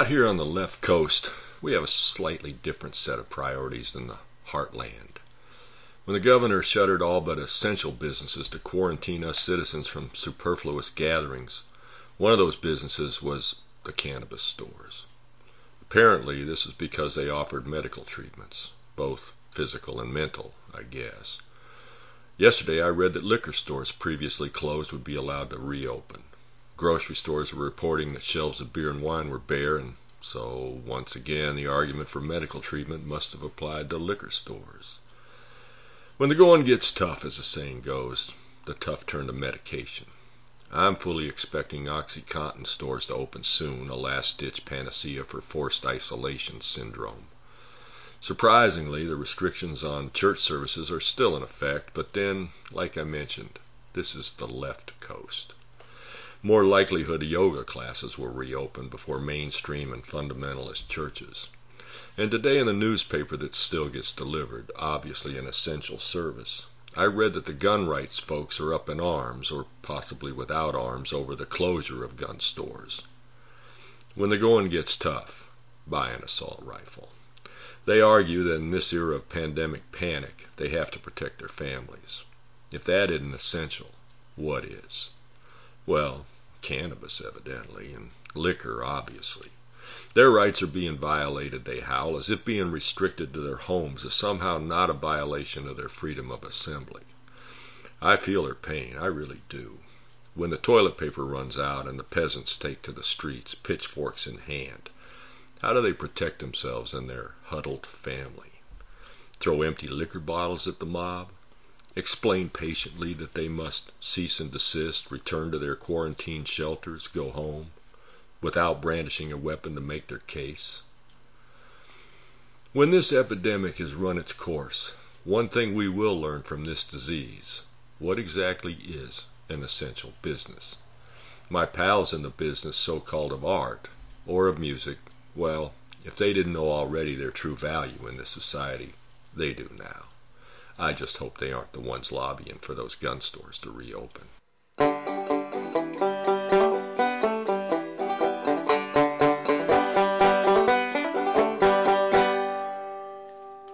Out here on the left coast, we have a slightly different set of priorities than the heartland. When the governor shuttered all but essential businesses to quarantine us citizens from superfluous gatherings, one of those businesses was the cannabis stores. Apparently, this is because they offered medical treatments, both physical and mental, I guess. Yesterday, I read that liquor stores previously closed would be allowed to reopen. Grocery stores were reporting that shelves of beer and wine were bare, and so, once again, the argument for medical treatment must have applied to liquor stores. When the going gets tough, as the saying goes, the tough turn to medication. I'm fully expecting OxyContin stores to open soon, a last-ditch panacea for forced isolation syndrome. Surprisingly, the restrictions on church services are still in effect, but then, like I mentioned, this is the left coast. More likelihood yoga classes will reopen before mainstream and fundamentalist churches. And today in the newspaper that still gets delivered, obviously an essential service, I read that the gun rights folks are up in arms, or possibly without arms, over the closure of gun stores. When the going gets tough, buy an assault rifle. They argue that in this era of pandemic panic, they have to protect their families. If that isn't essential, what is? Well, cannabis evidently, and liquor obviously. Their rights are being violated, they howl, as if being restricted to their homes is somehow not a violation of their freedom of assembly. I feel their pain, I really do. When the toilet paper runs out and the peasants take to the streets, pitchforks in hand, how do they protect themselves and their huddled family? Throw empty liquor bottles at the mob? Explain patiently that they must cease and desist, return to their quarantine shelters, go home, without brandishing a weapon to make their case? When this epidemic has run its course, one thing we will learn from this disease: what exactly is an essential business? My pals in the business so-called of art, or of music, well, if they didn't know already their true value in this society, they do now. I just hope they aren't the ones lobbying for those gun stores to reopen.